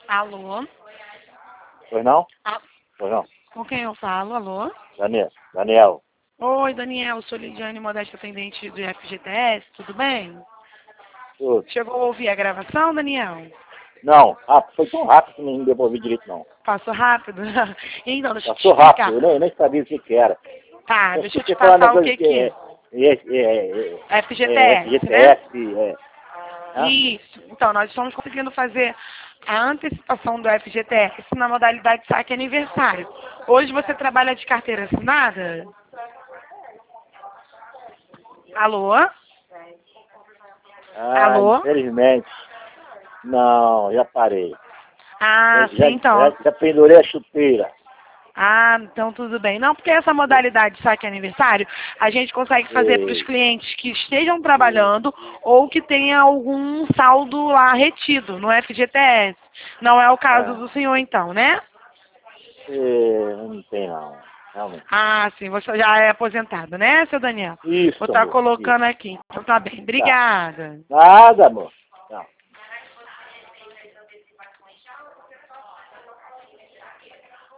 Alô? Pois não? Ah, Pois não. com quem eu falo? Alô? Daniel. Oi, Daniel. Sou Lidiane, modesta atendente do FGTS. Tudo bem? Tudo. Chegou a ouvir a gravação, Daniel? Não, rápido. Foi tão rápido que não deu pra ouvir direito, não. Passou rápido? Então, deixa eu te Passou explicar. rápido. Eu nem sabia o que era. Tá, Eu deixa eu te fiquei falando passar o coisa que que é. FGTS, né? FGTS, hã? Isso. Então, nós estamos conseguindo fazer a antecipação do FGTS na modalidade saque aniversário. Hoje você trabalha de carteira assinada? Alô? Alô? Infelizmente. Não, já parei. Ah, Já, sim, então. já pendurei a chuteira. Ah, então tudo bem. Não, porque essa modalidade de saque aniversário, a gente consegue fazer para os Sei, clientes que estejam sei, trabalhando ou que tenha algum saldo lá retido no FGTS. Não é o caso ah, do senhor, então, né? não tem não. Realmente. Ah, sim, você já é aposentado, né, seu Daniel? Vou Isso, estar amor. Isso. colocando aqui. Então tá bem. Tá. Obrigada. Nada, amor.